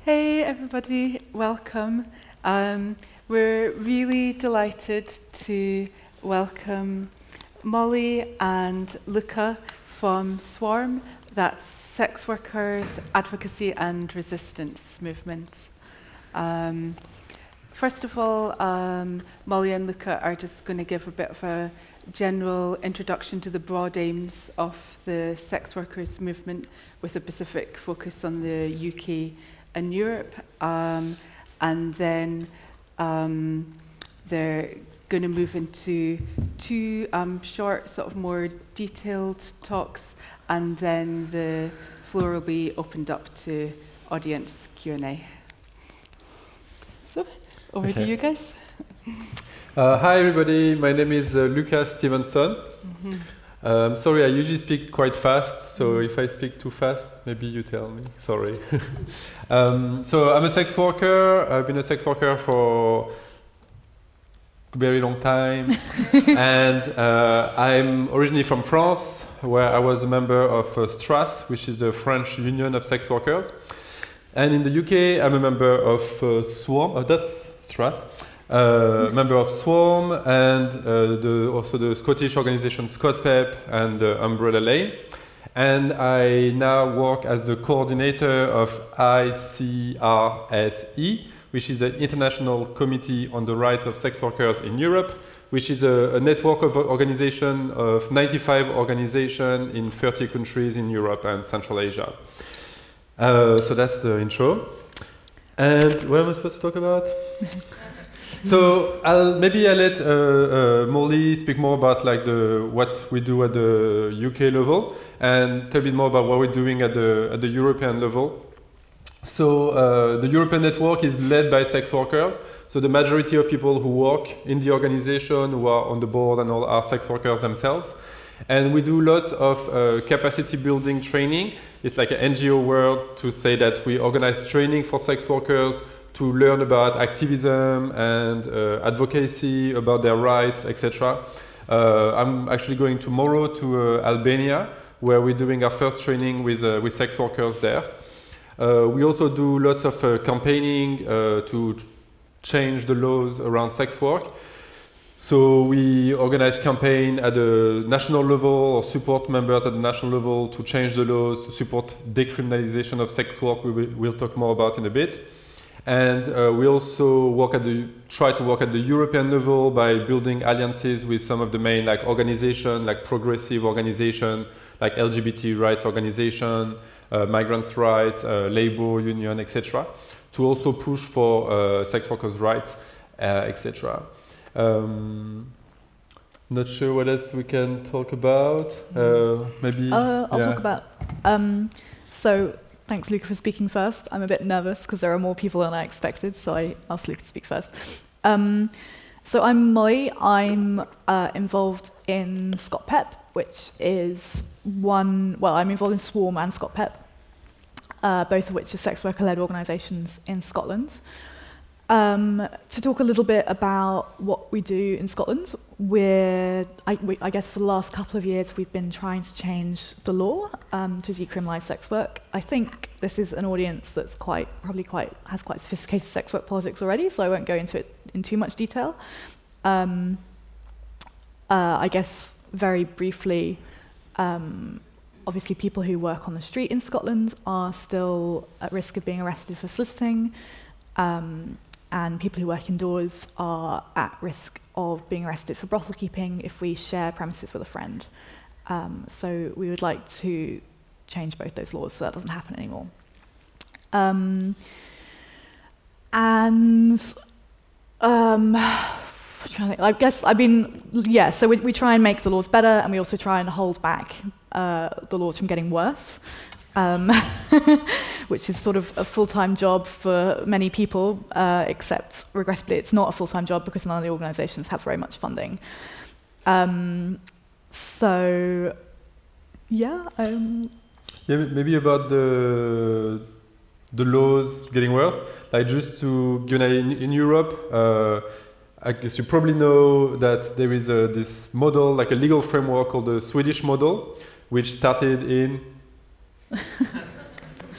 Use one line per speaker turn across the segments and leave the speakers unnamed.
Hey everybody, welcome. We're really delighted to welcome Molly and Luca from SWARM, that's Sex Workers Advocacy and Resistance Movement. First of all, Molly and Luca are just going to give a bit of a general introduction to the broad aims of the sex workers movement with a specific focus on the UK and Europe, and then they're going to move into two short, sort of more detailed talks, and then the floor will be opened up to audience Q&A. So, over to you guys.
Hi everybody, my name is Luca Stevenson. Sorry, I usually speak quite fast, so if I speak too fast, maybe you tell me, sorry. So I'm a sex worker. I've been a sex worker for a very long time. And I'm originally from France, where I was a member of STRAS, which is the French Union of Sex Workers. And in the UK, I'm a member of SWARM, that's STRAS. Member of SWARM and also the Scottish organization ScotPep and Umbrella Lane. And I now work as the coordinator of ICRSE, which is the International Committee on the Rights of Sex Workers in Europe, which is a network of organization of 95 organizations in 30 countries in Europe and Central Asia. So that's the intro. And what am I supposed to talk about? So maybe I'll let Molly speak more about like what we do at the UK level, and tell a bit more about what we're doing at the European level. So the European network is led by sex workers. So the majority of people who work in the organization, who are on the board and all, are sex workers themselves. And we do lots of capacity building training. It's like an NGO word to say that we organize training for sex workers to learn about activism and advocacy, about their rights, etc. I'm actually going tomorrow to Albania, where we're doing our first training with sex workers there. We also do lots of campaigning to change the laws around sex work. So we organize campaign at the national level or support members at the national level to change the laws, to support decriminalization of sex work, we'll talk more about in a bit. And we also try to work at the European level by building alliances with some of the main organizations, like progressive organizations, like LGBT rights organization, migrants' rights, labor union, etc., to also push for sex workers' rights, etc. Not sure what else we can talk about. Maybe
I'll talk about. So. Thanks, Luca, for speaking first. I'm a bit nervous because there are more people than I expected, so I asked Luca to speak first. So I'm Molly. I'm involved in ScotPep, which is I'm involved in SWARM and ScotPep, both of which are sex worker-led organisations in Scotland. To talk a little bit about what we do in Scotland, I guess for the last couple of years we've been trying to change the law to decriminalise sex work. I think this is an audience that's has quite sophisticated sex work politics already, so I won't go into it in too much detail. I guess very briefly, obviously people who work on the street in Scotland are still at risk of being arrested for soliciting. And people who work indoors are at risk of being arrested for brothel keeping if we share premises with a friend. So we would like to change both those laws so that doesn't happen anymore. So we try and make the laws better, and we also try and hold back the laws from getting worse. Which is sort of a full-time job for many people, except regrettably it's not a full-time job because none of the organisations have very much funding.
Maybe about the laws getting worse. Like just to give an idea, in Europe, I guess you probably know that there is this model, like a legal framework called the Swedish model, which started in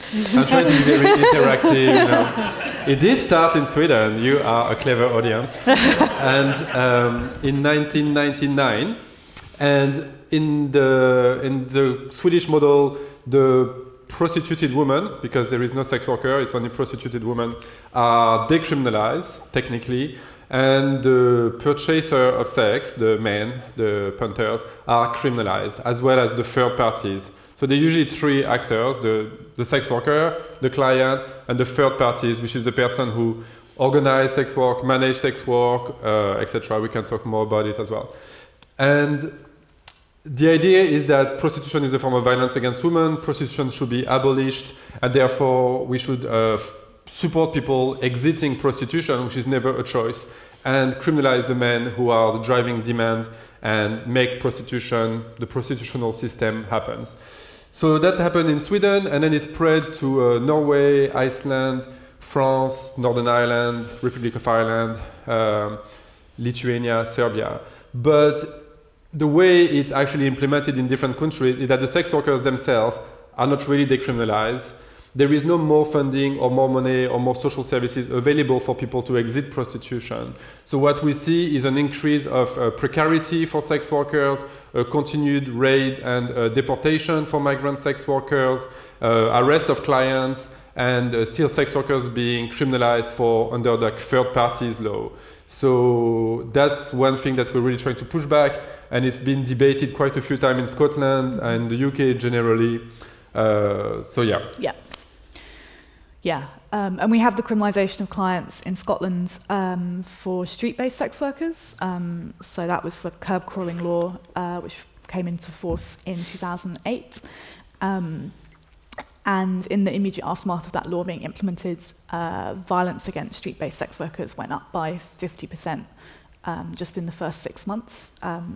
I'm trying to be very interactive. You know. It did start in Sweden. You are a clever audience. And in 1999, and in the Swedish model, the prostituted women, because there is no sex worker, it's only prostituted women, are decriminalized technically, and the purchaser of sex, the men, the punters, are criminalized, as well as the third parties. So there are usually three actors, the sex worker, the client, and the third parties, which is the person who organize sex work, manage sex work, etc. We can talk more about it as well. And the idea is that prostitution is a form of violence against women, prostitution should be abolished, and therefore we should support people exiting prostitution, which is never a choice, and criminalize the men who are the driving demand and make prostitution, the prostitutional system happens. So that happened in Sweden, and then it spread to Norway, Iceland, France, Northern Ireland, Republic of Ireland, Lithuania, Serbia. But the way it's actually implemented in different countries is that the sex workers themselves are not really decriminalized. There is no more funding or more money or more social services available for people to exit prostitution. So what we see is an increase of precarity for sex workers, a continued raid and deportation for migrant sex workers, arrest of clients, and still sex workers being criminalized for under the third parties law. So that's one thing that we're really trying to push back, and it's been debated quite a few times in Scotland and the UK generally. So yeah.
Yeah. Yeah, and we have the criminalisation of clients in Scotland for street-based sex workers. So that was the curb crawling law, which came into force in 2008. And in the immediate aftermath of that law being implemented, violence against street-based sex workers went up by 50% just in the first 6 months.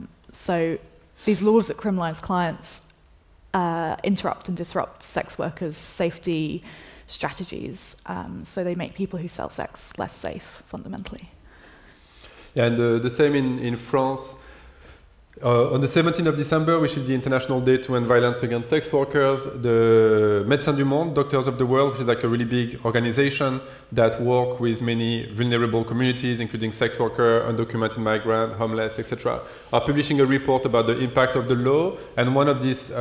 So these laws that criminalise clients interrupt and disrupt sex workers' safety strategies. So they make people who sell sex less safe, fundamentally.
Yeah, and the same in France. On the 17th of December, which is the International Day to End Violence Against Sex Workers, the Médecins du Monde, Doctors of the World, which is like a really big organization that work with many vulnerable communities, including sex workers, undocumented migrants, homeless, etc., are publishing a report about the impact of the law. And one of these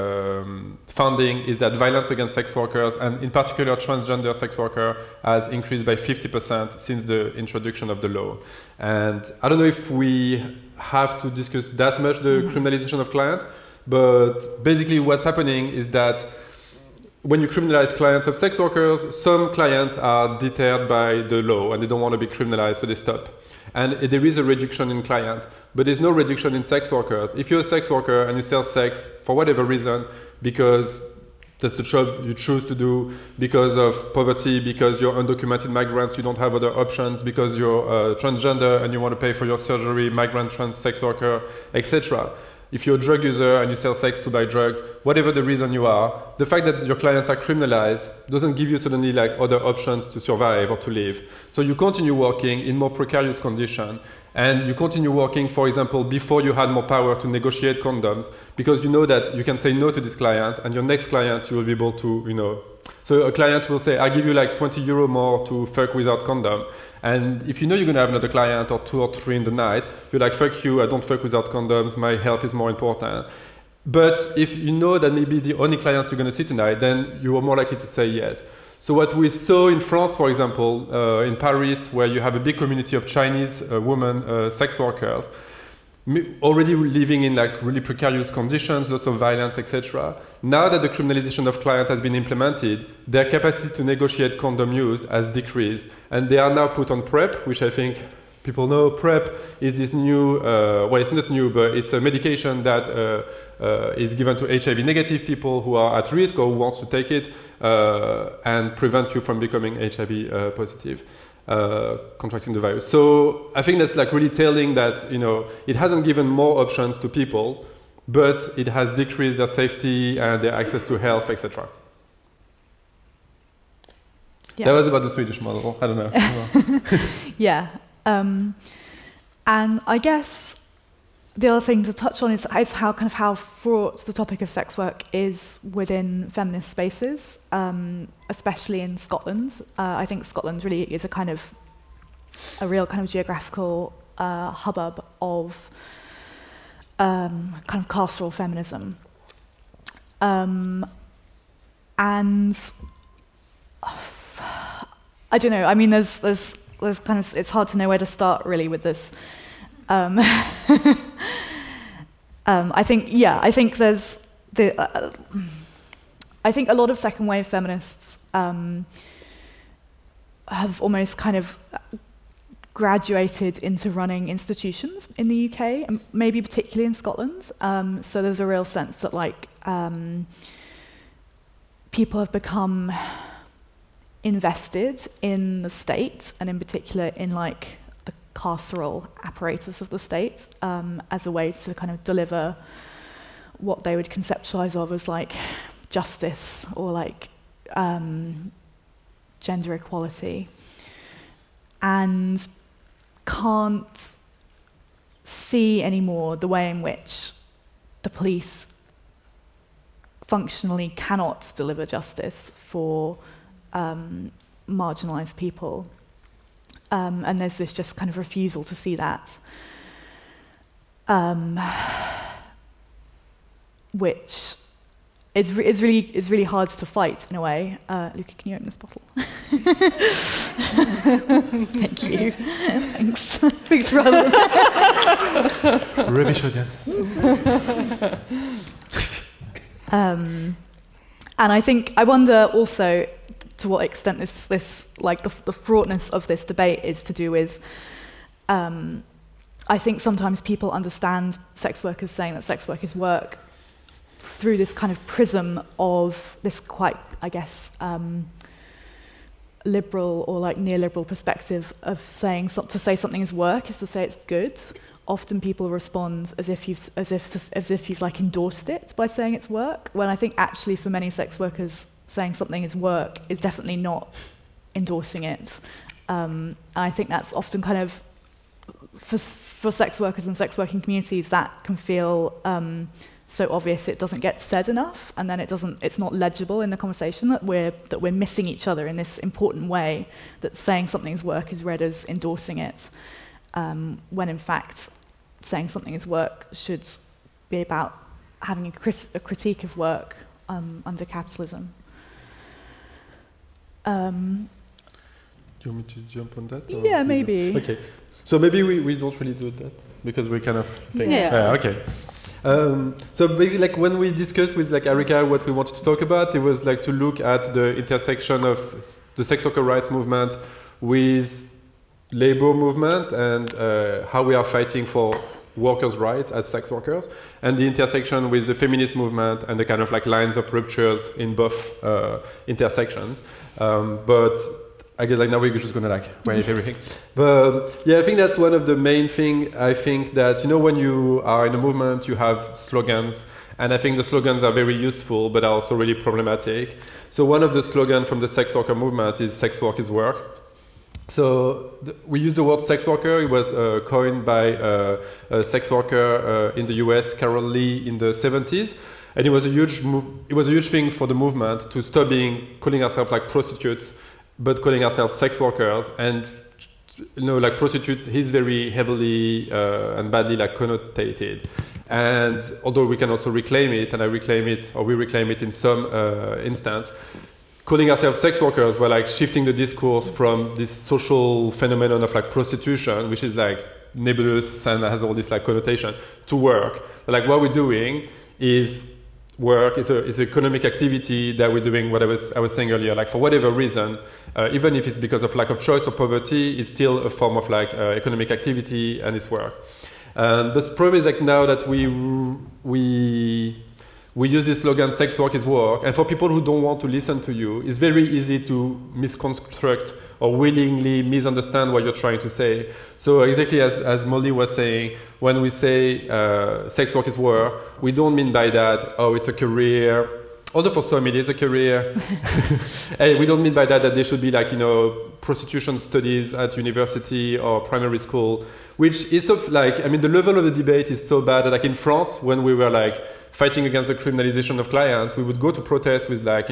findings is that violence against sex workers, and in particular transgender sex workers, has increased by 50% since the introduction of the law. And I don't know if we have to discuss that much the criminalization of clients, but basically what's happening is that when you criminalize clients of sex workers, some clients are deterred by the law and they don't want to be criminalized, so they stop. And there is a reduction in clients, but there's no reduction in sex workers. If you're a sex worker and you sell sex for whatever reason, because that's the job you choose to do, because of poverty, because you're undocumented migrants, you don't have other options, because you're transgender and you want to pay for your surgery, migrant trans sex worker, etc. If you're a drug user and you sell sex to buy drugs, whatever the reason you are, the fact that your clients are criminalized doesn't give you suddenly like other options to survive or to live. So you continue working in more precarious conditions. And you continue working, for example, before you had more power to negotiate condoms, because you know that you can say no to this client, and your next client you will be able to, you know. So a client will say, I'll give you like 20 euro more to fuck without condom. And if you know you're going to have another client or 2 or 3 in the night, you're like, fuck you, I don't fuck without condoms, my health is more important. But if you know that maybe the only clients you're going to see tonight, then you are more likely to say yes. So what we saw in France, for example, in Paris, where you have a big community of Chinese women sex workers, already living in like really precarious conditions, lots of violence, etc. Now that the criminalization of clients has been implemented, their capacity to negotiate condom use has decreased, and they are now put on PrEP, which I think people know. PrEP is this new, well, it's not new, but it's a medication that is given to HIV negative people who are at risk or who wants to take it and prevent you from becoming HIV positive, contracting the virus. So I think that's like really telling that, you know, it hasn't given more options to people, but it has decreased their safety and their access to health, etc. Yeah. That was about the Swedish model. I don't know.
Yeah. And I guess the other thing to touch on is how fraught the topic of sex work is within feminist spaces, especially in Scotland. I think Scotland really is a real kind of geographical hubbub of kind of carceral feminism. And I don't know. I mean, there's kind of, it's hard to know where to start really with this. I think there's I think a lot of second wave feminists have almost kind of graduated into running institutions in the UK, and maybe particularly in Scotland. So there's a real sense that people have become invested in the state, and in particular in the carceral apparatus of the state, as a way to kind of deliver what they would conceptualize of as justice or gender equality, and can't see anymore the way in which the police functionally cannot deliver justice for marginalized people. And there's this just kind of refusal to see that, which is really hard to fight in a way. Luca, can you open this bottle? Thank you. Thanks. Thanks, brother.
Rubbish audience.
And I wonder also to what extent this the fraughtness of this debate is to do with, I think sometimes people understand sex workers saying that sex work is work through this kind of prism of this quite, I guess, liberal or neoliberal perspective of to say something is work is to say it's good. Often people respond as if you've endorsed it by saying it's work, when I think actually for many sex workers saying something is work is definitely not endorsing it. I think that's often kind of, for sex workers and sex working communities, that can feel so obvious it doesn't get said enough, and then it's not legible in the conversation that we're missing each other in this important way, that saying something's work is read as endorsing it, when in fact saying something is work should be about having a critique of work under capitalism.
Do you want me to jump on that?
Yeah, maybe.
Okay. So maybe we don't really do that because we kind of think.
Yeah.
Okay. So basically, when we discussed with Arika what we wanted to talk about, it was to look at the intersection of the sex worker rights movement with labor movement and how we are fighting for workers' rights as sex workers, and the intersection with the feminist movement and the kind of lines of ruptures in both intersections. But I guess now we're just gonna wave everything. But yeah, I think that's one of the main things. I think that when you are in a movement, you have slogans, and I think the slogans are very useful, but are also really problematic. So one of the slogans from the sex worker movement is "Sex work is work." So we use the word sex worker. It was coined by a sex worker in the US, Carol Lee, in the 70s. And it was a huge thing for the movement to stop calling ourselves prostitutes, but calling ourselves sex workers. And prostitutes is very heavily and badly connotated. And although we can also reclaim it, and we reclaim it in some instance, calling ourselves sex workers, we're shifting the discourse from this social phenomenon of prostitution, which is nebulous and has all this connotation, to work. What we're doing is work, is an economic activity that we're doing. What I was saying earlier, for whatever reason, even if it's because of lack of choice or poverty, it's still a form of economic activity, and it's work. The problem is now that we use this slogan, sex work is work, and for people who don't want to listen to you, it's very easy to misconstruct or willingly misunderstand what you're trying to say. So exactly as Molly was saying, when we say sex work is work, we don't mean by that, oh, it's a career, although for some it is a career. Hey, we don't mean by that there should be like, prostitution studies at university or primary school, which is sort of like, I mean, the level of the debate is so bad that like in France, when we were like fighting against the criminalization of clients, we would go to protests with like,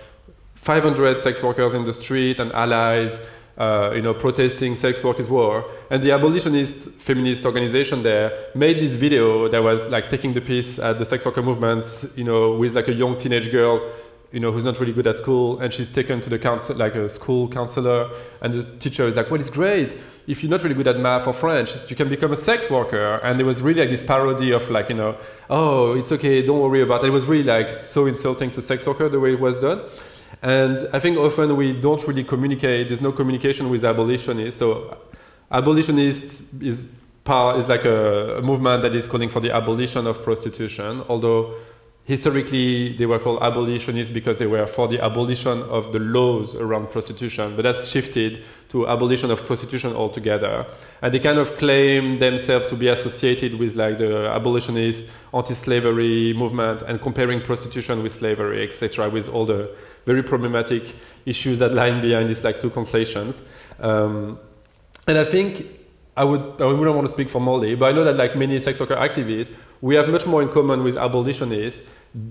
500 sex workers in the street and allies, protesting sex work is war. And the abolitionist feminist organization there made this video that was like taking the piss at the sex worker movements, with like a young teenage girl, who's not really good at school, and she's taken to the counsel, like a school counselor, and the teacher is like, well, it's great. If you're not really good at math or French, you can become a sex worker. And it was really like this parody of like, oh, it's okay, don't worry about it. It was really like so insulting to sex worker the way it was done. And I think often we don't really communicate. There's no communication with abolitionists. So abolitionist is like a movement that is calling for the abolition of prostitution, although historically they were called abolitionists because they were for the abolition of the laws around prostitution, but that's shifted to abolition of prostitution altogether. And they kind of claim themselves to be associated with like the abolitionist anti-slavery movement and comparing prostitution with slavery, etc., with all the very problematic issues that lie behind these like two conflations. And I think I wouldn't want to speak for Molly, but I know that like many sex worker activists, we have much more in common with abolitionists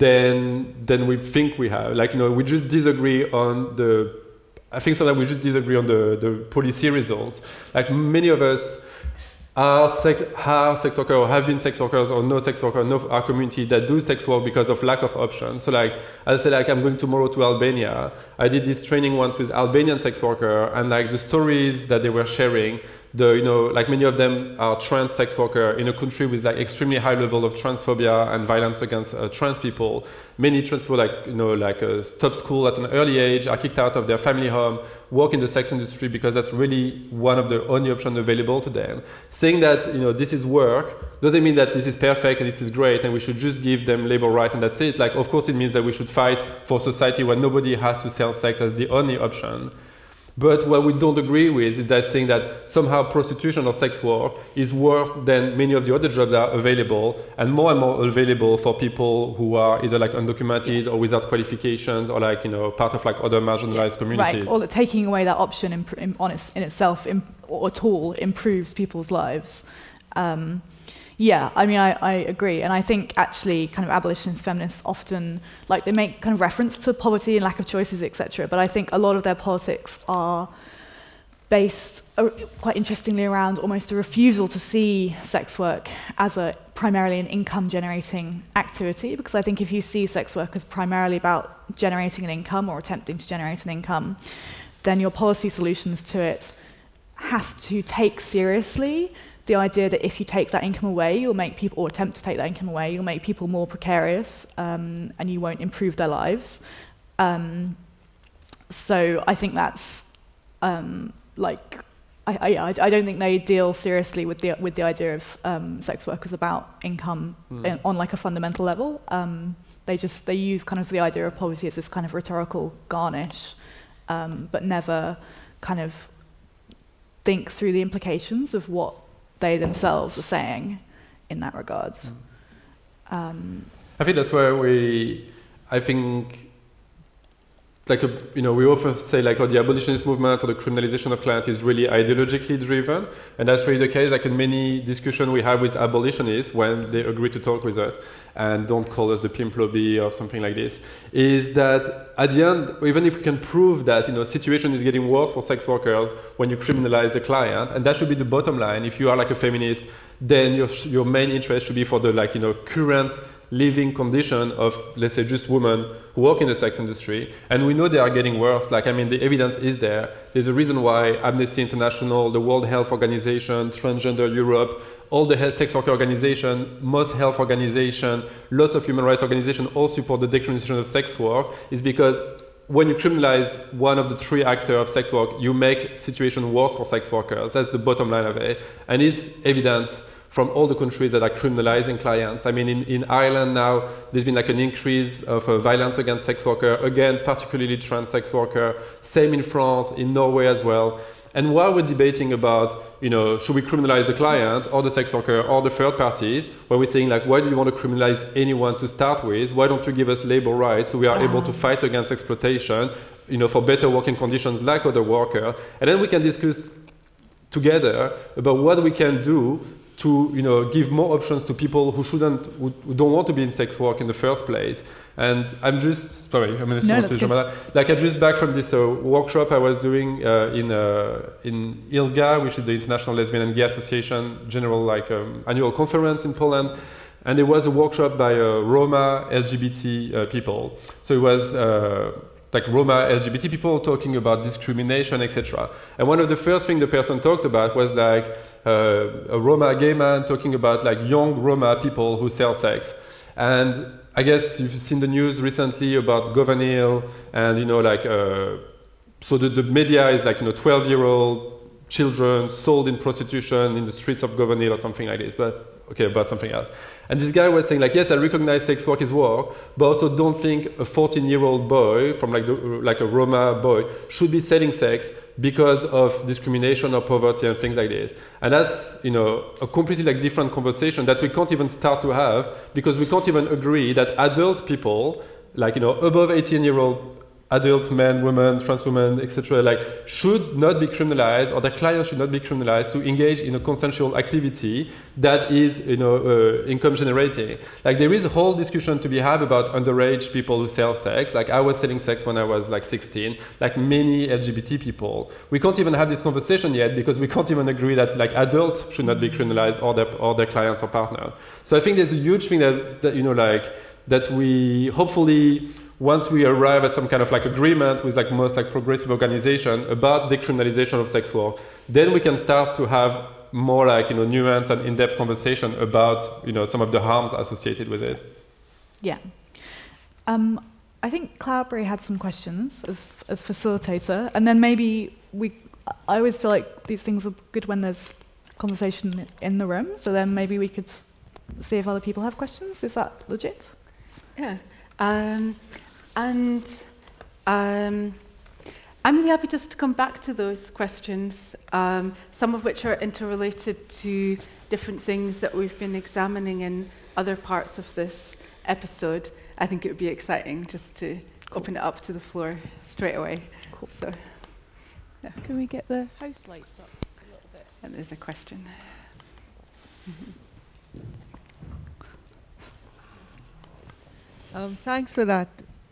than we think we have. Like, we just disagree on I think sometimes we just disagree on the policy results. Like many of us are sex workers or have been sex workers or know sex workers, know our community that do sex work because of lack of options. So like, I say like, I'm going tomorrow to Albania. I did this training once with Albanian sex workers, and like the stories that they were sharing, like many of them are trans sex workers in a country with like extremely high level of transphobia and violence against trans people. Many trans people stop school at an early age, are kicked out of their family home, work in the sex industry because that's really one of the only options available to them. Saying that this is work doesn't mean that this is perfect and this is great and we should just give them labor rights and that's it. Like, of course it means that we should fight for a society where nobody has to sell sex as the only option. But what we don't agree with is that saying that somehow prostitution or sex work is worse than many of the other jobs that are available and more available for people who are either like undocumented or without qualifications or like, part of like other marginalized communities.
Right, or that taking away that option in itself or at all improves people's lives. Yeah, I mean, I agree. And I think actually kind of abolitionist feminists often, like they make kind of reference to poverty and lack of choices, etc. But I think a lot of their politics are based quite interestingly around almost a refusal to see sex work as primarily an income generating activity. Because I think if you see sex work as primarily about generating an income or attempting to generate an income, then your policy solutions to it have to take seriously the idea that if you take that income away, you'll make people, or attempt to take that income away, you'll make people more precarious, and you won't improve their lives. So I think that's I don't think they deal seriously with the idea of sex work as about income on like a fundamental level. They use kind of the idea of poverty as this kind of rhetorical garnish, but never kind of think through the implications of what they themselves are saying in that regard.
I think that's where we often say like, the abolitionist movement or the criminalization of client is really ideologically driven, and that's really the case. Like in many discussions we have with abolitionists when they agree to talk with us and don't call us the pimp lobby or something like this, is that at the end, even if we can prove that situation is getting worse for sex workers when you criminalize the client, and that should be the bottom line. If you are like a feminist, then your main interest should be for the current living condition of, let's say, just women who work in the sex industry. And we know they are getting worse. The evidence is there. There's a reason why Amnesty International, the World Health Organization, Transgender Europe, all the sex worker organizations, most health organizations, lots of human rights organizations all support the decriminalization of sex work, is because when you criminalize one of the three actors of sex work, you make situation worse for sex workers. That's the bottom line of it. And it's evidence from all the countries that are criminalizing clients. I mean, in Ireland now, there's been an increase of violence against sex workers, again, particularly trans sex workers. Same in France, in Norway as well. And while we're debating about, should we criminalize the client or the sex worker or the third parties, where we're saying like, why do you want to criminalize anyone to start with? Why don't you give us labor rights so we are able to fight against exploitation, for better working conditions like other workers? And then we can discuss together about what we can do to give more options to people who don't want to be in sex work in the first place. And I'm just sorry, I'm going to like I'm just back from this workshop I was doing in ILGA, which is the International Lesbian and Gay Association general annual conference in Poland. And there was a workshop by Roma LGBT people. So it was like Roma LGBT people talking about discrimination, etc. And one of the first things the person talked about was like a Roma gay man talking about like young Roma people who sell sex. And I guess you've seen the news recently about Govanil and so the media is like 12-year-old children sold in prostitution in the streets of Govanil or something like this, but okay, about something else. And this guy was saying like, yes, I recognize sex work is work, but also don't think a 14-year-old boy from like a Roma boy should be selling sex because of discrimination or poverty and things like this. And that's a completely different conversation that we can't even start to have because we can't even agree that adult people, above 18-year-old adult men, women, trans women, etc., should not be criminalized, or their clients should not be criminalized to engage in a consensual activity that is, income generating. There is a whole discussion to be had about underage people who sell sex. I was selling sex when I was 16, like many LGBT people. We can't even have this conversation yet because we can't even agree that adults should not be criminalized or their clients or partners. So I think there's a huge thing that we hopefully, once we arrive at some kind of agreement with most progressive organization about decriminalization of sex work, then we can start to have more nuanced and in-depth conversation about some of the harms associated with it.
Yeah. I think Cloudberry had some questions as facilitator, and then maybe I always feel like these things are good when there's conversation in the room, so then maybe we could see if other people have questions. Is that legit?
Yeah. I'm really happy just to come back to those questions, some of which are interrelated to different things that we've been examining in other parts of this episode. I think it would be exciting just to open it up to the floor straight away.
Cool.
So, yeah.
Can we get the house lights up just a little bit?
And there's a question.
Thanks for that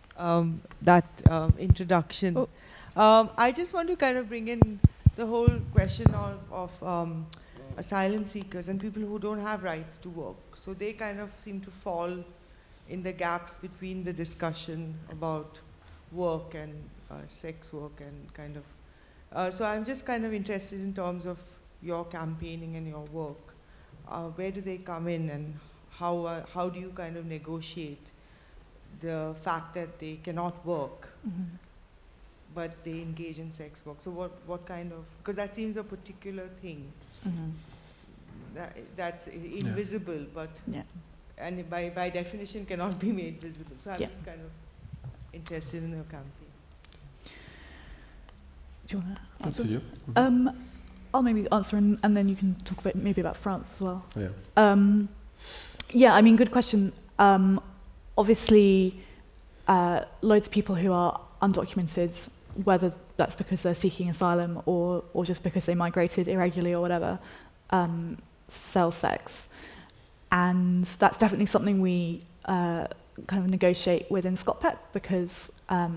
introduction. I just want to kind of bring in the whole question of asylum seekers and people who don't have rights to work. So they kind of seem to fall in the gaps between the discussion about work and sex work and kind of. So I'm just kind of interested in terms of your campaigning and your work. Where do they come in, and how do you kind of negotiate the fact that they cannot work, but they engage in sex work? So what kind of, because that seems a particular thing that's invisible, but and by definition cannot be made visible. So I'm just kind of interested in your campaign.
Do you want to answer?
Up to you.
I'll maybe answer, and then you can talk maybe about France as well.
Yeah.
Yeah, I mean, good question. Obviously, loads of people who are undocumented, whether that's because they're seeking asylum or just because they migrated irregularly or whatever, sell sex. And that's definitely something we kind of negotiate within ScotPEP because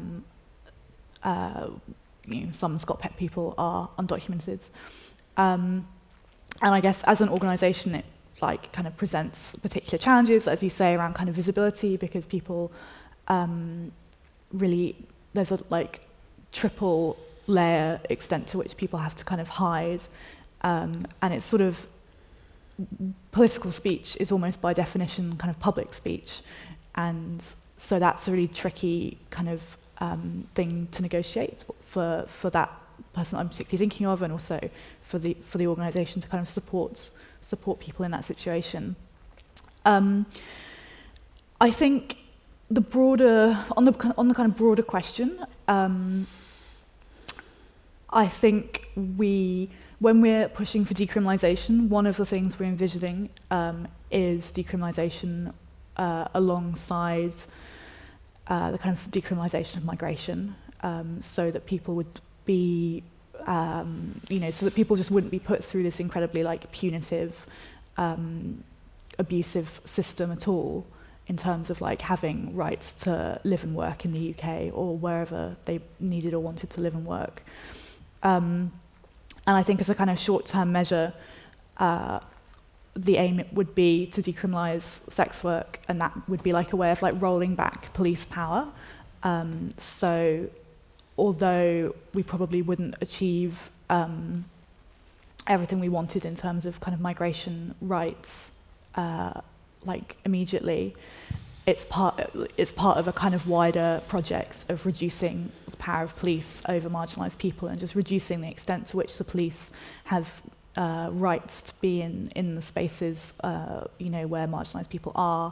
some ScotPEP people are undocumented. And I guess as an organisation, it kind of presents particular challenges, as you say, around kind of visibility, because people really, there's a triple layer extent to which people have to kind of hide, and it's sort of, political speech is almost by definition kind of public speech, and so that's a really tricky kind of thing to negotiate for that person that I'm particularly thinking of, and also for the organisation to kind of support people in that situation. I think the broader, on the kind of broader question, I think when we're pushing for decriminalisation, one of the things we're envisioning is decriminalisation alongside the kind of decriminalisation of migration, so that people would be, so that people just wouldn't be put through this incredibly like punitive, abusive system at all, in terms of like having rights to live and work in the UK or wherever they needed or wanted to live and work. And I think as a kind of short-term measure, the aim would be to decriminalise sex work, and that would be like a way of like rolling back police power. So although we probably wouldn't achieve everything we wanted in terms of kind of migration rights like immediately, it's part of a kind of wider project of reducing the power of police over marginalised people and just reducing the extent to which the police have rights to be in the spaces where marginalised people are,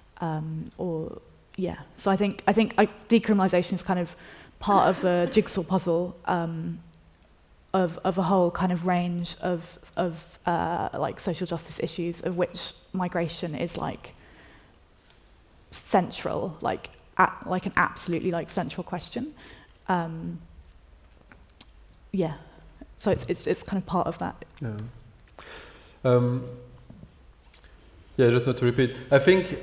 So I think decriminalisation is kind of part of a jigsaw puzzle of a whole kind of range of like social justice issues, of which migration is like central, like an absolutely like central question. So it's kind of part of that.
Just not to repeat. I think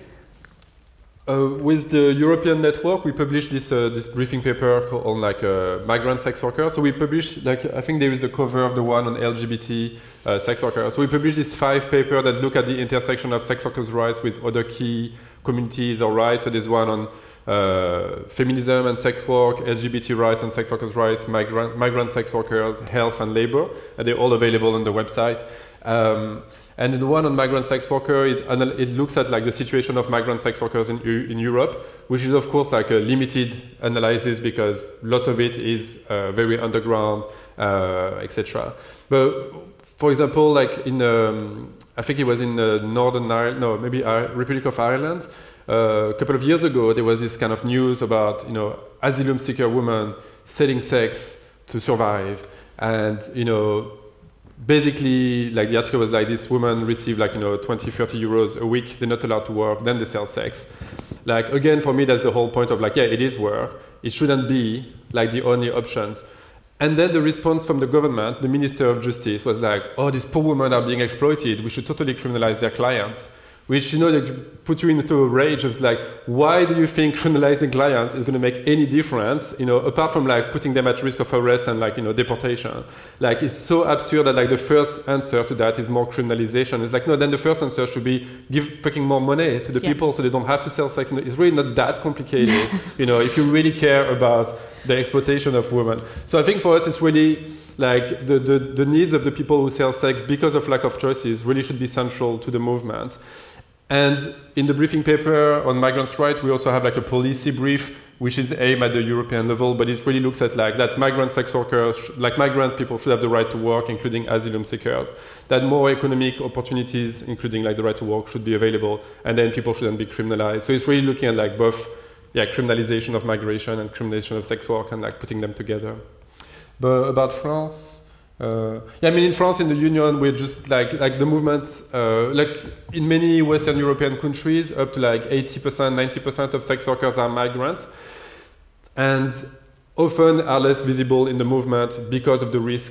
with the European network, we published this briefing paper on like migrant sex workers. So we published, like, I think there is a cover of the one on LGBT sex workers. So we published this 5 paper that look at the intersection of sex workers' rights with other key communities or rights. So there's one on feminism and sex work, LGBT rights and sex workers' rights, migrant sex workers, health and labor, and they're all available on the website. And in the one on migrant sex worker, it looks at like the situation of migrant sex workers in Europe, which is of course like a limited analysis because lots of it is very underground, etc. But for example, like in I think it was in Northern Ireland, no, maybe Republic of Ireland. A couple of years ago, there was this kind of news about asylum seeker women selling sex to survive, and basically, like the article was like this woman received like 20, 30 euros a week. They're not allowed to work. Then they sell sex. Like again, for me, that's the whole point of like, yeah, it is work. It shouldn't be like the only options. And then the response from the government, the Minister of Justice, was like, oh, these poor women are being exploited. We should totally criminalize their clients. Which, like, put you into a rage of like, why do you think criminalizing clients is going to make any difference, apart from like putting them at risk of arrest and like, deportation? Like, it's so absurd that like the first answer to that is more criminalization. It's like, no, then the first answer should be give fucking more money to the people so they don't have to sell sex. It's really not that complicated, if you really care about the exploitation of women. So I think for us, it's really like the needs of the people who sell sex because of lack of choices really should be central to the movement. And in the briefing paper on migrants' rights, we also have like a policy brief, which is aimed at the European level, but it really looks at like that migrant sex workers, like migrant people should have the right to work, including asylum seekers, that more economic opportunities, including like the right to work, should be available, and then people shouldn't be criminalized. So it's really looking at like both, criminalization of migration and criminalization of sex work and like putting them together. But about France, in France, in the Union, we're just like the movement, like in many Western European countries, up to like 80%, 90% of sex workers are migrants, and often are less visible in the movement because of the risk.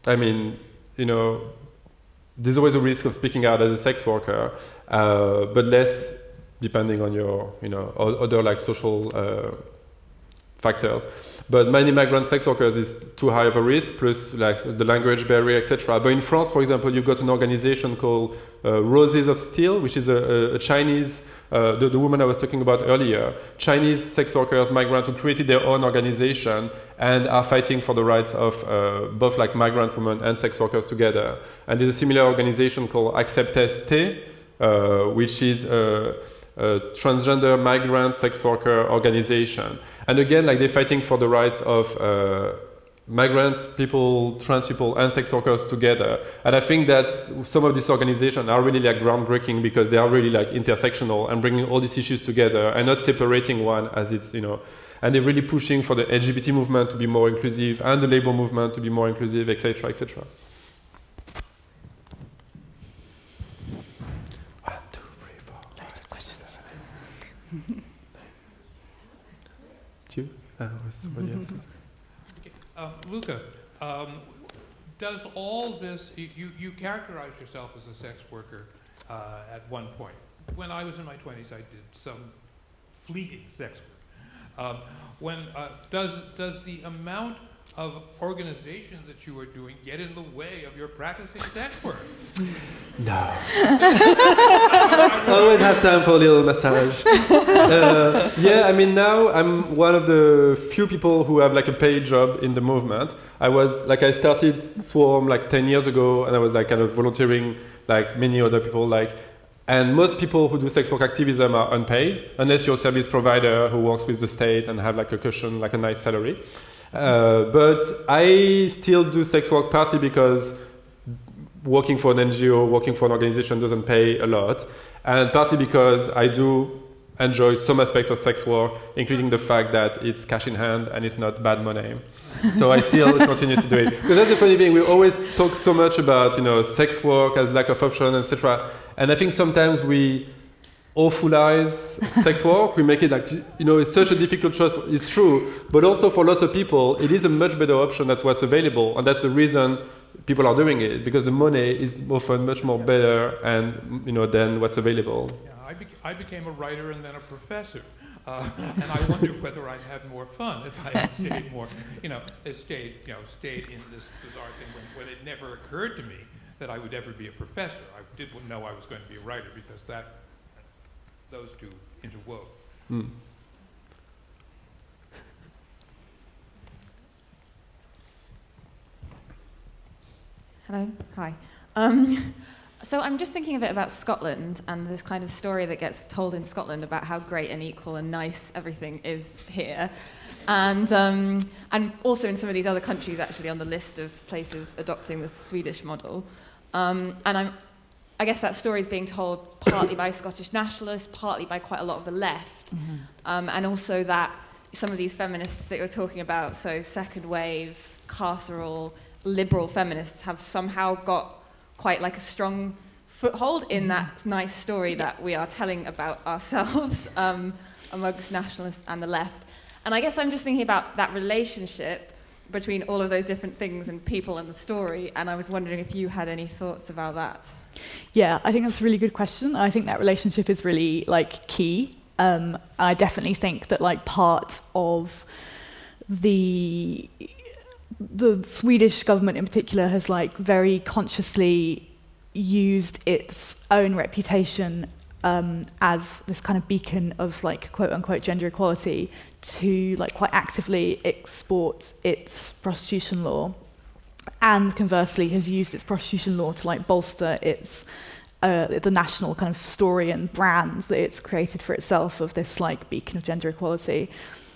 There's always a risk of speaking out as a sex worker, but less depending on your, other like social factors. But many migrant sex workers is too high of a risk, plus like the language barrier, etc. But in France, for example, you've got an organization called Roses of Steel, which is a Chinese, the woman I was talking about earlier, Chinese sex workers, migrants who created their own organization and are fighting for the rights of both like migrant women and sex workers together. And there's a similar organization called Acceptez-T, which is a transgender migrant sex worker organization. And again, like they're fighting for the rights of migrant people, trans people, and sex workers together. And I think that some of these organizations are really like groundbreaking because they are really like intersectional and bringing all these issues together and not separating one as it's, And they're really pushing for the LGBT movement to be more inclusive and the labor movement to be more inclusive, etc., etc. 1, 2, 3, 4, 5, 6, 7. You? Somebody else.
Okay. Luca, does all this, you characterize yourself as a sex worker at one point. When I was in my 20s, I did some fleeting sex work. Does the amount of organization that you are doing get in the way of your practicing sex work?
No. I always have time for a little massage. Yeah, I mean, now I'm one of the few people who have like a paid job in the movement. I started Swarm like 10 years ago, and I was like kind of volunteering like many other people, and most people who do sex work activism are unpaid, unless you're a service provider who works with the state and have like a cushion, like a nice salary. But I still do sex work partly because working for an NGO, working for an organization doesn't pay a lot, and partly because I do enjoy some aspects of sex work, including the fact that it's cash in hand and it's not bad money. So I still continue to do it. Because that's the funny thing, we always talk so much about, sex work as lack of option, etc. And I think sometimes we awfulize sex work. We make it like, it's such a difficult choice. It's true. But also for lots of people, it is a much better option. That's what's available. And that's the reason people are doing it, because the money is often much more better and, than what's available.
Yeah, I became a writer and then a professor. And I wonder whether I'd have more fun if I had stayed more, stayed in this bizarre thing when it never occurred to me that I would ever be a professor. I didn't know I was going to be a writer because those two interwove.
Mm.
Hello, hi. So I'm just thinking a bit about Scotland and this kind of story that gets told in Scotland about how great and equal and nice everything is here. And also in some of these other countries actually on the list of places adopting the Swedish model. And I guess that story is being told partly by Scottish nationalists, partly by quite a lot of the left. Mm-hmm. And also that some of these feminists that you're talking about, so second wave, carceral, liberal feminists have somehow got quite like a strong foothold in that nice story that we are telling about ourselves amongst nationalists and the left. And I guess I'm just thinking about that relationship between all of those different things and people and the story, and I was wondering if you had any thoughts about that.
Yeah, I think that's a really good question. I think that relationship is really key. I definitely think that part of the Swedish government in particular has very consciously used its own reputation as this kind of beacon of quote unquote gender equality to quite actively export its prostitution law, and conversely has used its prostitution law to bolster its the national kind of story and brands that it's created for itself of this beacon of gender equality.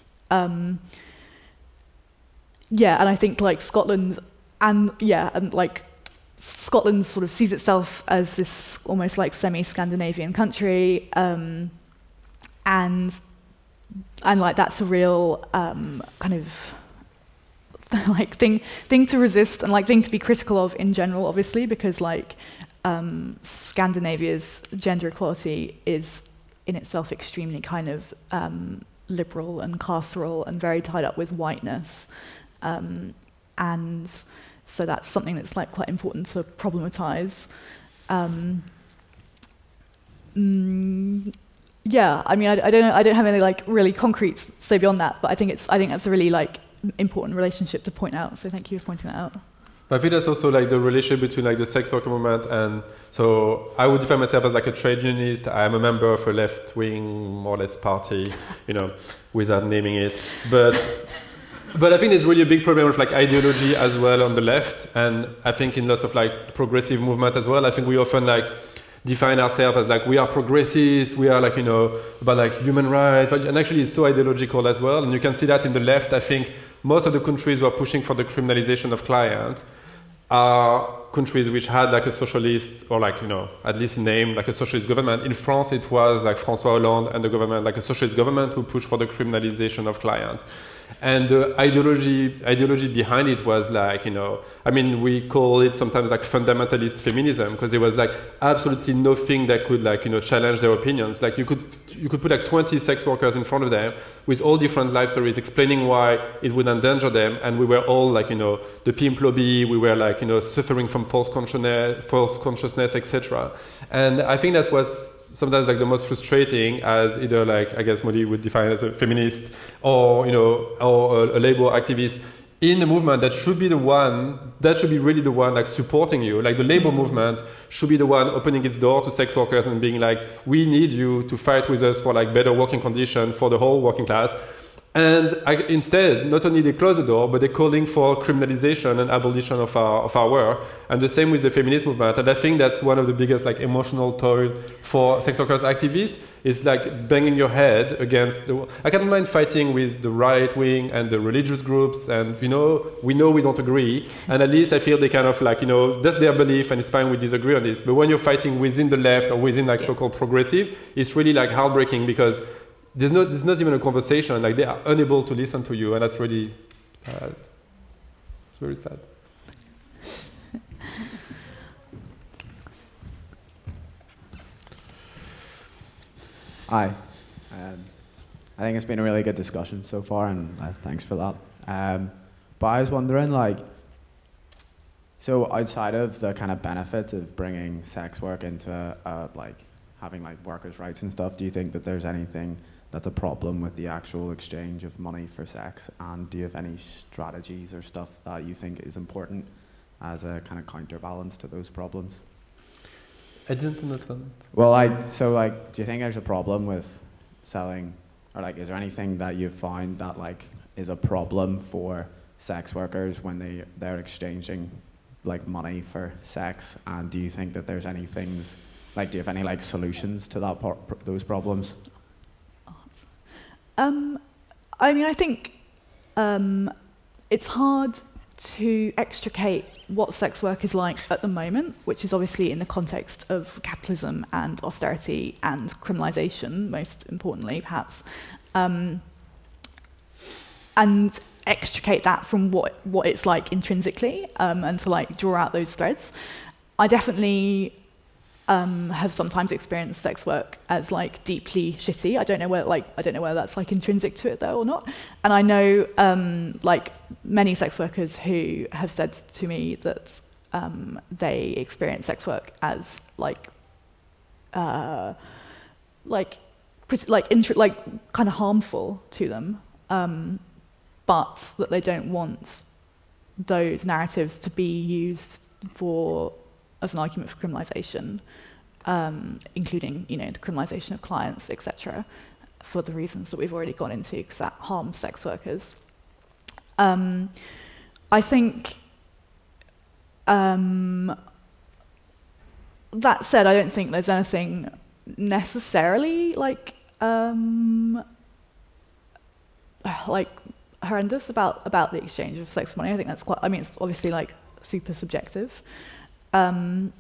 Yeah, and I think Scotland Scotland sort of sees itself as this almost semi-Scandinavian country, and that's a real kind of thing to resist and thing to be critical of in general, obviously, because Scandinavia's gender equality is in itself extremely kind of liberal and carceral and very tied up with whiteness. And so that's something that's quite important to problematize. Yeah, I mean, I don't know. I don't have any really concrete to say beyond that, but I think that's a really important relationship to point out. So thank you for pointing that out.
I think that's also the relationship between the sex worker movement, and so I would define myself as a trade unionist. I am a member of a left-wing, more or less party, without naming it, But I think there's really a big problem with ideology as well on the left, and I think in lots of progressive movement as well. I think we often define ourselves as we are progressists, we are about human rights, and actually it's so ideological as well. And you can see that in the left. I think most of the countries who are pushing for the criminalization of clients are countries which had like a socialist, or like, you know, at least in name, like a socialist government. In France, it was like François Hollande and the government, like a socialist government who pushed for the criminalization of clients. And the ideology behind it was like, you know, I mean, we call it sometimes like fundamentalist feminism, because there was like absolutely nothing that could like, you know, challenge their opinions. Like you could put like 20 sex workers in front of them with all different life stories explaining why it would endanger them. And we were all like, you know, the pimp lobby, we were like, you know, suffering from false consciousness, etc. And I think that's what's sometimes like the most frustrating, as either like, I guess Molly would define as a feminist, or, you know, or a labor activist in the movement that should be the one, that should be really the one like supporting you. Like the labor movement should be the one opening its door to sex workers and being like, we need you to fight with us for like better working conditions for the whole working class. And instead, not only they close the door, but they're calling for criminalization and abolition of our work. And the same with the feminist movement. And I think that's one of the biggest like emotional toil for sex workers activists, is like banging your head against the... I can't mind fighting with the right wing and the religious groups, and we know we don't agree. And at least I feel they kind of like, you know, that's their belief and it's fine, we disagree on this. But when you're fighting within the left or within like so-called progressive, it's really like heartbreaking, because there's not even a conversation. Like they are unable to listen to you, and that's really sad. It's very sad.
Hi. I think it's been a really good discussion so far, and thanks for that. But I was wondering, like, so outside of the kind of benefits of bringing sex work into like having like workers' rights and stuff, do you think that there's anything that's a problem with the actual exchange of money for sex? And do you have any strategies or stuff that you think is important as a kind of counterbalance to those problems?
I didn't understand.
Well, do you think there's a problem with selling, or like, is there anything that you've found that like is a problem for sex workers when they're exchanging like money for sex? And do you think that there's any things, like, do you have any like solutions to those problems?
I mean, I think it's hard to extricate what sex work is like at the moment, which is obviously in the context of capitalism and austerity and criminalisation, most importantly, perhaps, and extricate that from what it's like intrinsically, and to like draw out those threads. I definitely have sometimes experienced sex work as like deeply shitty. I don't know whether that's like intrinsic to it though or not. And I know like many sex workers who have said to me that they experience sex work as like kind of harmful to them, but that they don't want those narratives to be used as an argument for criminalisation, including, you know, the criminalisation of clients, etc., for the reasons that we've already gone into, because that harms sex workers. I think, that said, I don't think there's anything necessarily like horrendous about the exchange of sex money. I think that's quite, I mean, it's obviously like super subjective. And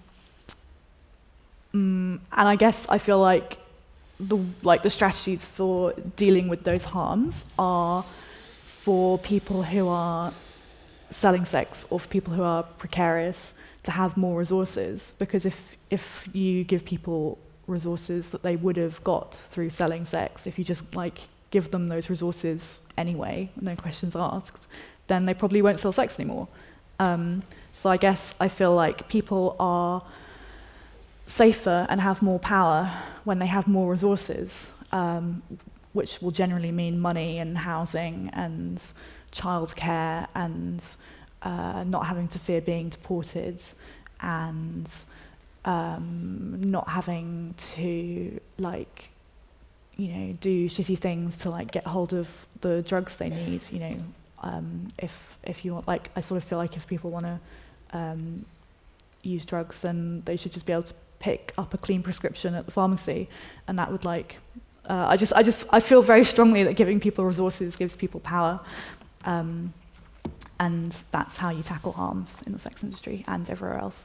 I guess I feel like the strategies for dealing with those harms are for people who are selling sex or for people who are precarious to have more resources, because if you give people resources that they would have got through selling sex, if you just like give them those resources anyway, no questions asked, then they probably won't sell sex anymore. So I guess I feel like people are safer and have more power when they have more resources, which will generally mean money and housing and childcare and not having to fear being deported and not having to like, you know, do shitty things to like get hold of the drugs they need, you know. If you want, like, I sort of feel like if people want to use drugs, then they should just be able to pick up a clean prescription at the pharmacy, and that would like, I feel very strongly that giving people resources gives people power, And that's how you tackle harms in the sex industry and everywhere else.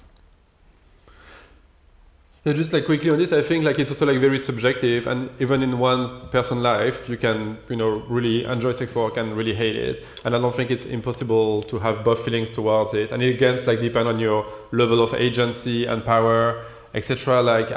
Yeah, just like quickly on this, I think like it's also like very subjective, and even in one person's life, you can really enjoy sex work and really hate it. And I don't think it's impossible to have both feelings towards it. And it again like depend on your level of agency and power, etc. Like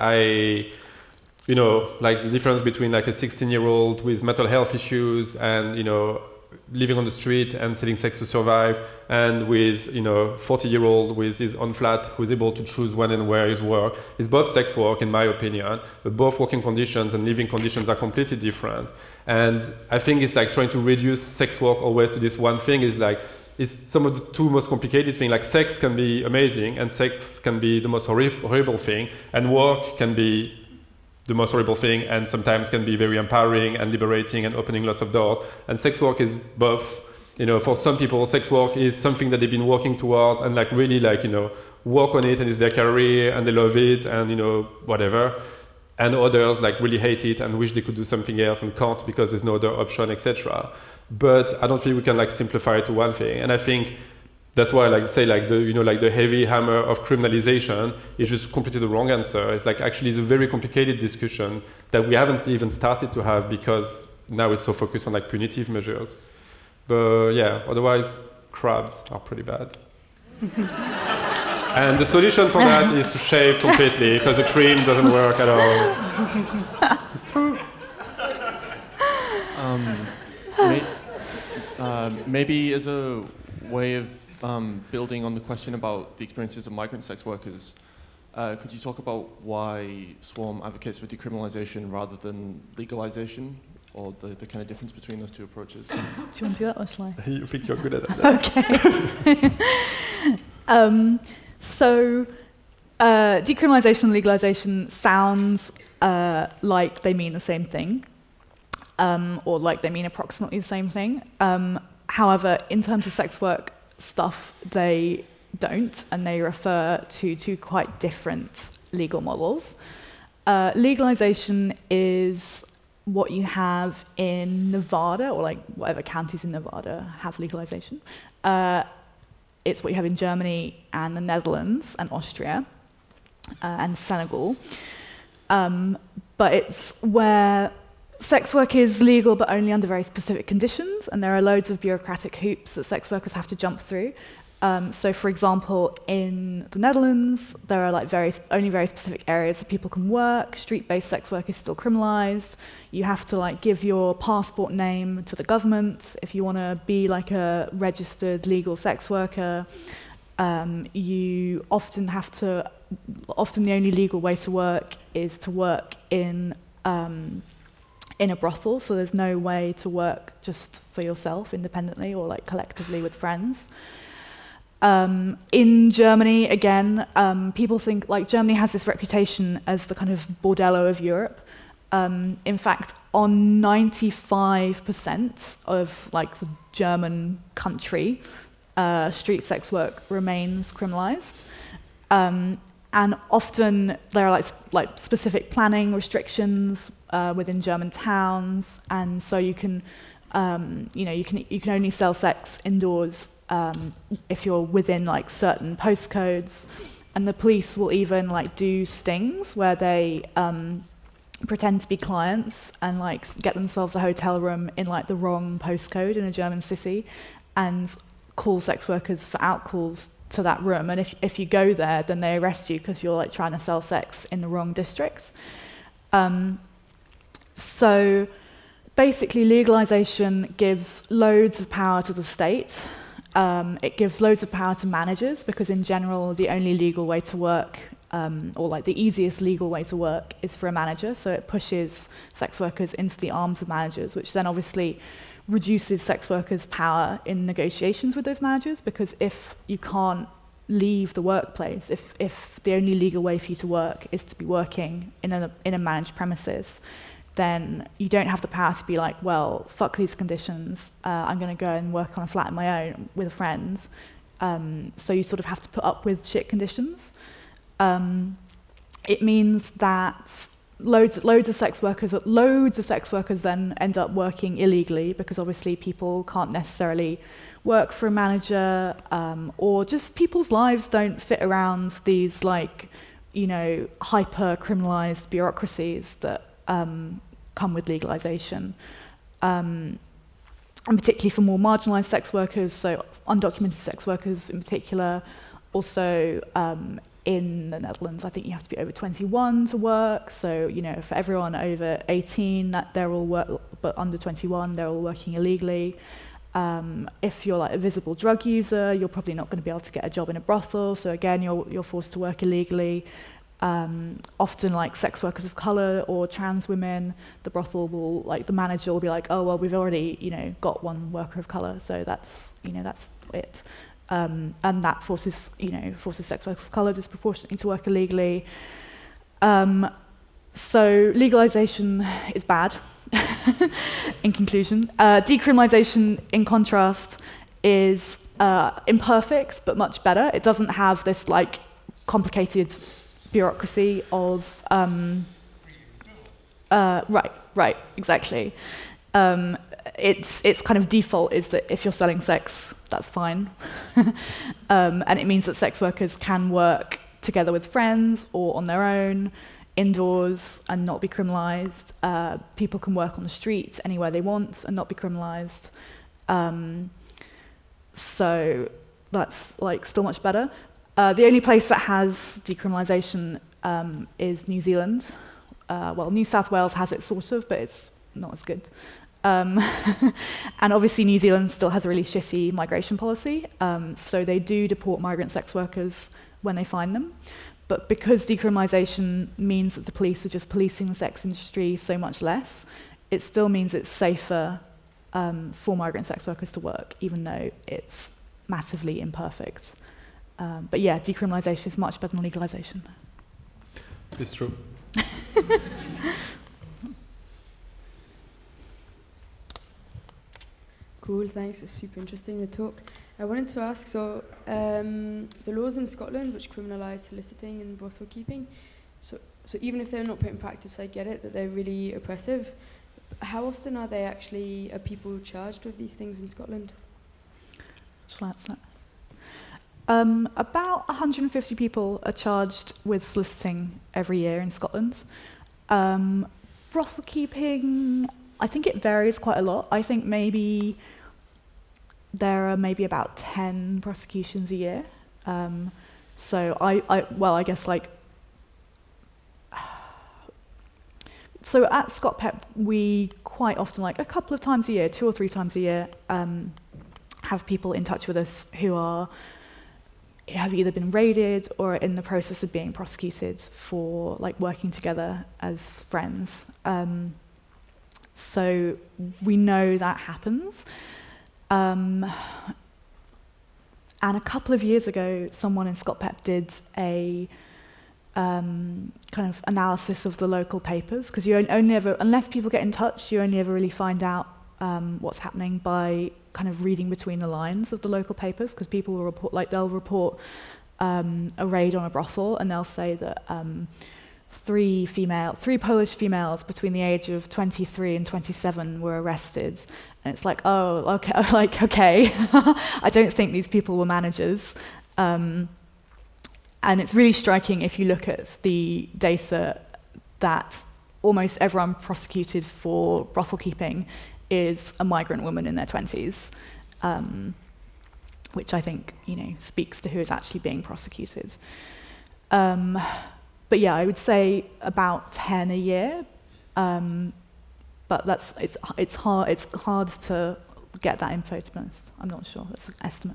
like the difference between like a 16-year-old with mental health issues and living on the street and selling sex to survive, and with 40-year-old with his own flat who's able to choose when and where his work is both sex work, in my opinion, but both working conditions and living conditions are completely different. And I think it's like trying to reduce sex work always to this one thing is like it's some of the two most complicated things. Like sex can be amazing and sex can be the most horrible thing, and work can be the most horrible thing and sometimes can be very empowering and liberating and opening lots of doors. And sex work is both. For some people, sex work is something that they've been working towards and like really like, work on it and it's their career and they love it and, whatever. And others like really hate it and wish they could do something else and can't because there's no other option, etc. But I don't think we can like simplify it to one thing. And I think that's why I like say like the heavy hammer of criminalization is just completely the wrong answer. It's like actually it's a very complicated discussion that we haven't even started to have because now it's so focused on like punitive measures. But yeah, otherwise crabs are pretty bad. And the solution for that is to shave completely because the cream doesn't work at all. It's true.
Maybe as a way of building on the question about the experiences of migrant sex workers, could you talk about why Swarm advocates for decriminalization rather than legalization, or the kind of difference between those two approaches?
Do you want to do that, or shall I?
You think you're good at that?
Okay. So decriminalization and legalization sounds like they mean the same thing, or like they mean approximately the same thing. However, in terms of sex work stuff, they don't, and they refer to two quite different legal models. Legalization is what you have in Nevada, or like whatever counties in Nevada have legalization. It's what you have in Germany and the Netherlands and Austria and Senegal. But it's where sex work is legal but only under very specific conditions, and there are loads of bureaucratic hoops that sex workers have to jump through. So for example, in the Netherlands, there are like only very specific areas that people can work. Street-based sex work is still criminalized. You have to like give your passport name to the government if you want to be like a registered legal sex worker. You often the only legal way to work is to work in a brothel, so there's no way to work just for yourself independently or like collectively with friends. In Germany, again, people think like Germany has this reputation as the kind of bordello of Europe. In fact, on 95% of like the German country, street sex work remains criminalized. And often there are like specific planning restrictions within German towns, and so you can only sell sex indoors if you're within like certain postcodes, and the police will even like do stings where they pretend to be clients and like get themselves a hotel room in like the wrong postcode in a German city, and call sex workers for outcalls to that room. And if you go there, then they arrest you because you're like trying to sell sex in the wrong district. So basically, legalization gives loads of power to the state. It gives loads of power to managers because in general, the only legal way to work, or like the easiest legal way to work, is for a manager. So it pushes sex workers into the arms of managers, which then obviously reduces sex workers' power in negotiations with those managers, because if you can't leave the workplace, if the only legal way for you to work is to be working in a managed premises, then you don't have the power to be like, well, fuck these conditions, I'm going to go and work on a flat on my own with a friend. So you sort of have to put up with shit conditions. It means that loads of sex workers then end up working illegally, because obviously people can't necessarily work for a manager, or just people's lives don't fit around these, like, you know, hyper criminalized bureaucracies that come with legalization. And particularly for more marginalized sex workers, so undocumented sex workers in particular. Also, in the Netherlands, I think you have to be over 21 to work. So, you know, for everyone over 18, that they're all but under 21, they're all working illegally. If you're like a visible drug user, you're probably not going to be able to get a job in a brothel. So again, you're forced to work illegally. Often, like sex workers of color or trans women, the brothel will, like, the manager will be like, oh well, we've already, you know, got one worker of color, so that's, you know, that's it. And that forces sex workers of color disproportionately to work illegally. So legalization is bad. In conclusion, decriminalization, in contrast, is imperfect but much better. It doesn't have this, like, complicated bureaucracy of right, exactly. Its kind of default is that if you're selling sex, that's fine. And it means that sex workers can work together with friends or on their own, indoors, and not be criminalized. People can work on the street anywhere they want and not be criminalized. So that's, like, still much better. The only place that has decriminalization is New Zealand. Well, New South Wales has it sort of, but it's not as good. And obviously New Zealand still has a really shitty migration policy, so they do deport migrant sex workers when they find them. But because decriminalization means that the police are just policing the sex industry so much less, it still means it's safer for migrant sex workers to work, even though it's massively imperfect. But yeah, decriminalization is much better than legalization.
It's true.
Cool, thanks. It's super interesting, the talk. I wanted to ask, so the laws in Scotland which criminalise soliciting and brothel keeping, so even if they're not put in practice, I get it that they're really oppressive. How often are people charged with these things in Scotland?
Shall I answer that? About 150 people are charged with soliciting every year in Scotland. Brothel keeping, I think it varies quite a lot. I think maybe there are maybe about 10 prosecutions a year. So I guess, like, so at ScotPep we quite often, like a couple of times a year, 2 or 3 times a year, have people in touch with us who have either been raided or are in the process of being prosecuted for, like, working together as friends. So we know that happens. And a couple of years ago, someone in ScotPep did a kind of analysis of the local papers, because you only ever, unless people get in touch, you only ever really find out what's happening by kind of reading between the lines of the local papers, because people will report, like, they'll report a raid on a brothel, and they'll say that 3 Polish females between the age of 23 and 27 were arrested. And it's like, oh, okay, okay. I don't think these people were managers. And it's really striking if you look at the data that almost everyone prosecuted for brothel keeping is a migrant woman in their 20s, which I think, you know, speaks to who is actually being prosecuted. But yeah, I would say about 10 a year, but it's hard to get that info, to be honest. I'm not sure, that's an estimate.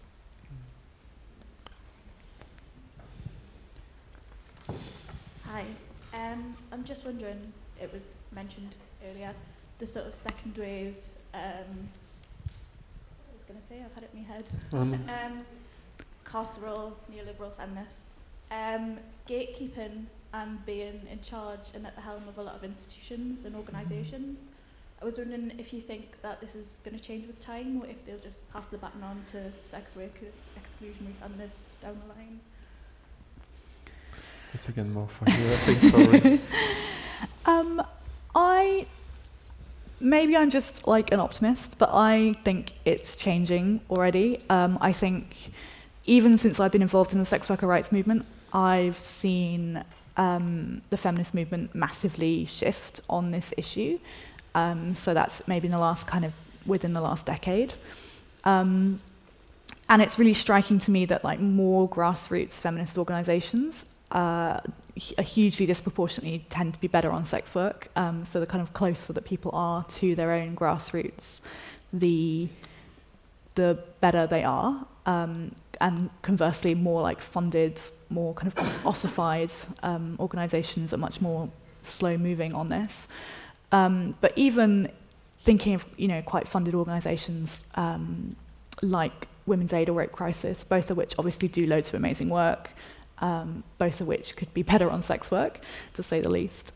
Hi, I'm just wondering, it was mentioned earlier, the sort of second wave, I was going to say, I've had it in my head, carceral, neoliberal feminists, gatekeeping and being in charge and at the helm of a lot of institutions and organisations. I was wondering if you think that this is going to change with time, or if they'll just pass the baton on to sex worker exclusionary feminists down the line.
It's again more for you, I think, sorry.
Maybe I'm just like an optimist, but I think it's changing already. I think even since I've been involved in the sex worker rights movement, I've seen the feminist movement massively shift on this issue. So that's maybe in the last within the last decade. And it's really striking to me that like more grassroots feminist organizations hugely disproportionately tend to be better on sex work. So the kind of closer that people are to their own grassroots, the better they are. And conversely, more like funded, more kind of ossified organizations are much more slow moving on this. But even thinking of quite funded organizations like Women's Aid or Rape Crisis, both of which obviously do loads of amazing work, both of which could be better on sex work, to say the least.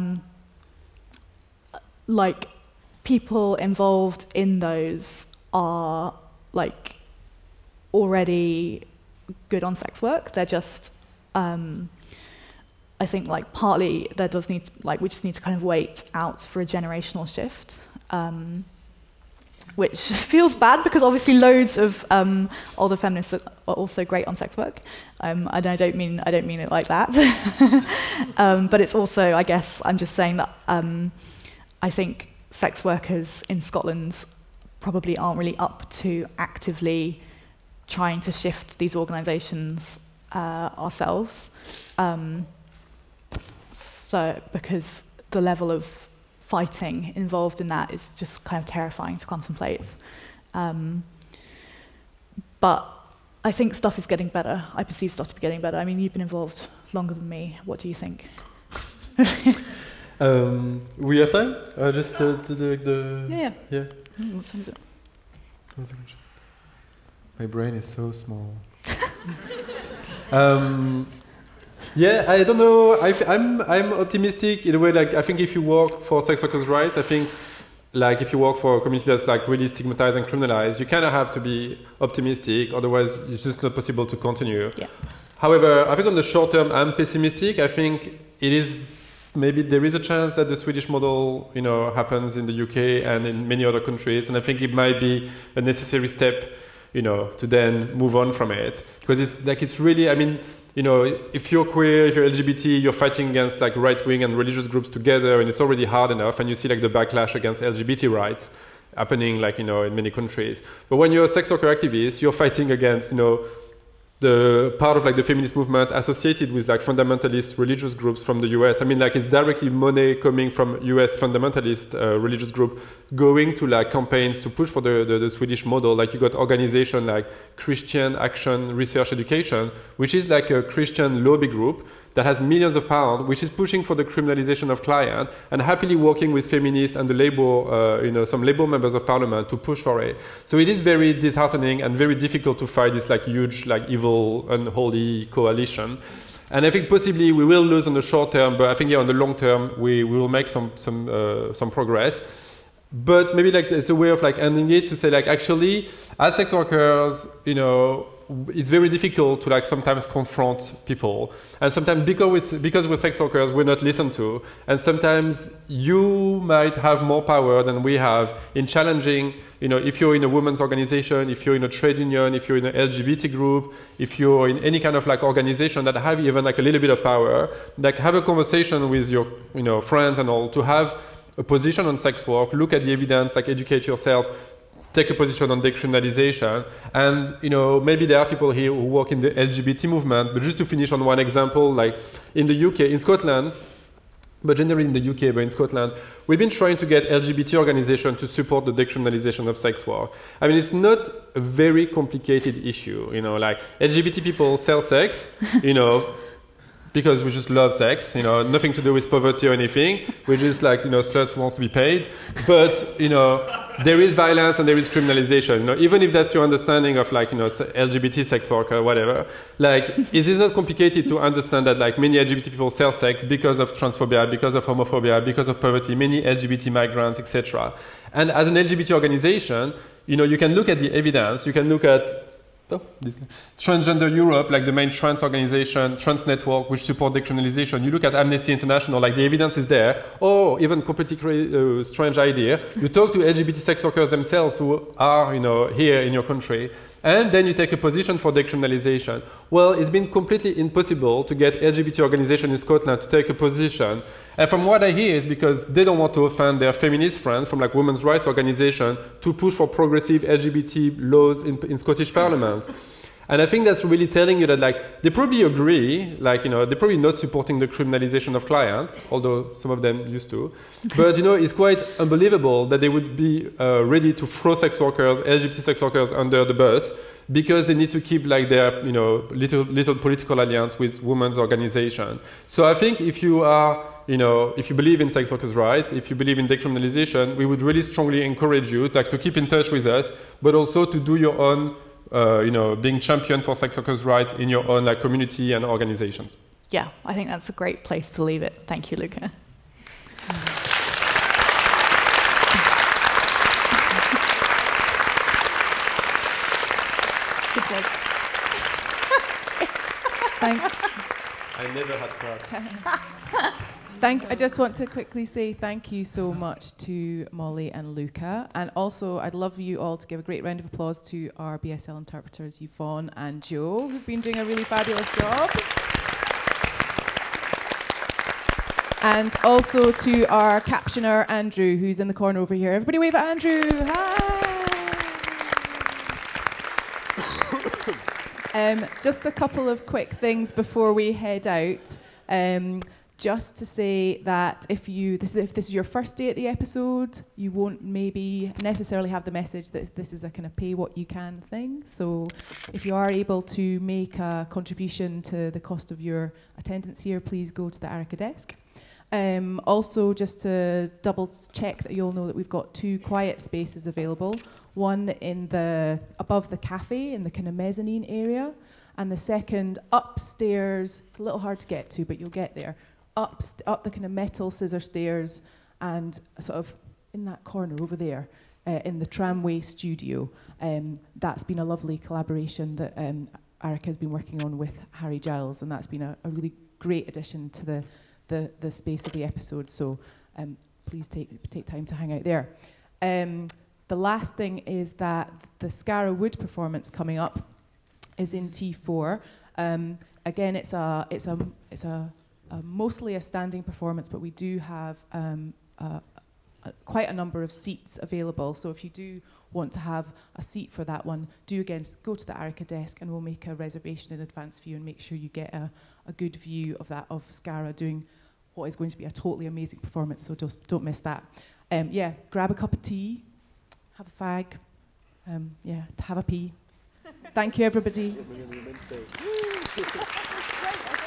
Like, people involved in those are like already good on sex work. They're just, I think, like partly there does need we just need to kind of wait out for a generational shift. Which feels bad because obviously loads of older feminists are also great on sex work, and I don't mean it like that. But it's also, I guess, I'm just saying that I think sex workers in Scotland probably aren't really up to actively trying to shift these organisations ourselves. So because the level of fighting involved in that is just kind of terrifying to contemplate. But I think stuff is getting better. I perceive stuff to be getting better. I mean, you've been involved longer than me. What do you think?
We have time? Just to do the...
Yeah. What time is it?
My brain is so small. Yeah, I don't know. I'm optimistic in a way. Like, I think if you work for sex workers' rights, I think, like, if you work for a community that's like really stigmatized and criminalized, you kind of have to be optimistic. Otherwise, it's just not possible to continue.
Yeah.
However, I think on the short term, I'm pessimistic. I think it is maybe there is a chance that the Swedish model, happens in the UK and in many other countries, and I think it might be a necessary step, to then move on from it, because it's really, I mean. If you're queer, if you're LGBT, you're fighting against like right-wing and religious groups together, and it's already hard enough, and you see like the backlash against LGBT rights happening like, in many countries. But when you're a sex worker activist, you're fighting against, the part of like the feminist movement associated with like fundamentalist religious groups from the US. I mean, like it's directly money coming from US fundamentalist religious group going to like campaigns to push for the Swedish model. Like you got organization like Christian Action Research Education, which is like a Christian lobby group that has millions of pounds, which is pushing for the criminalization of client and happily working with feminists and the Labour, some Labour members of parliament to push for it. So it is very disheartening and very difficult to fight this like huge, like evil, unholy coalition. And I think possibly we will lose on the short term, but I think on the long term we will make some progress. But maybe like it's a way of like ending it to say like actually as sex workers, it's very difficult to like sometimes confront people, and sometimes because we're sex workers we're not listened to, and sometimes you might have more power than we have in challenging, if you're in a women's organization, if you're in a trade union, if you're in an LGBT group, if you're in any kind of like organization that have even like a little bit of power, like have a conversation with your friends and all to have a position on sex work, look at the evidence, like educate yourself, take a position on decriminalization. And maybe there are people here who work in the LGBT movement, but just to finish on one example, like in the UK, in Scotland, but generally in the UK, but in Scotland, we've been trying to get LGBT organizations to support the decriminalization of sex work. I mean, it's not a very complicated issue, like LGBT people sell sex, because we just love sex, nothing to do with poverty or anything. We just like, sluts wants to be paid. But, there is violence and there is criminalization. Even if that's your understanding of like, LGBT sex work or whatever, like, it is not complicated to understand that like many LGBT people sell sex because of transphobia, because of homophobia, because of poverty, many LGBT migrants, etc. And as an LGBT organization, you can look at the evidence, you can look at Transgender Europe, like the main trans organization, trans network, which support decriminalization. You look at Amnesty International, like the evidence is there. Or even completely strange idea. You talk to LGBT sex workers themselves who are, here in your country, and then you take a position for decriminalization. Well, it's been completely impossible to get LGBT organizations in Scotland to take a position. And from what I hear, is because they don't want to offend their feminist friends from like women's rights organizations to push for progressive LGBT laws in Scottish Parliament. And I think that's really telling you that like they probably agree, they're probably not supporting the criminalization of clients, although some of them used to. But it's quite unbelievable that they would be ready to throw sex workers, LGBT sex workers under the bus because they need to keep like their little political alliance with women's organization. So I think if you are if you believe in sex workers' rights, if you believe in decriminalization, we would really strongly encourage you to keep in touch with us, but also to do your own, being champion for sex workers' rights in your own community and organizations.
Yeah, I think that's a great place to leave it. Thank you, Luca. Good job.
I never had crabs.
I just want to quickly say thank you so much to Molly and Luca. And also, I'd love you all to give a great round of applause to our BSL interpreters, Yvonne and Joe, who've been doing a really fabulous job. And also to our captioner, Andrew, who's in the corner over here. Everybody wave at Andrew. Hi. Just a couple of quick things before we head out. Just to say that if this is your first day at the episode, you won't maybe necessarily have the message that this is a kind of pay what you can thing. So if you are able to make a contribution to the cost of your attendance here, please go to the Arica desk. Also, just to double check that you'll know that we've got 2 quiet spaces available. One above the cafe in the kind of mezzanine area, and the second upstairs. It's a little hard to get to, but you'll get there. Up the kind of metal scissor stairs, and sort of in that corner over there, in the tramway studio. That's been a lovely collaboration that Arica has been working on with Harry Giles, and that's been a really great addition to the space of the episode. So please take time to hang out there. The last thing is that the Scarra Wood performance coming up is in T4. Again, it's mostly a standing performance, but we do have quite a number of seats available. So if you do want to have a seat for that one, do again go to the Arica desk, and we'll make a reservation in advance for you and make sure you get a good view of Scarra doing what is going to be a totally amazing performance. So just don't miss that. Grab a cup of tea, have a fag, have a pee. Thank you, everybody.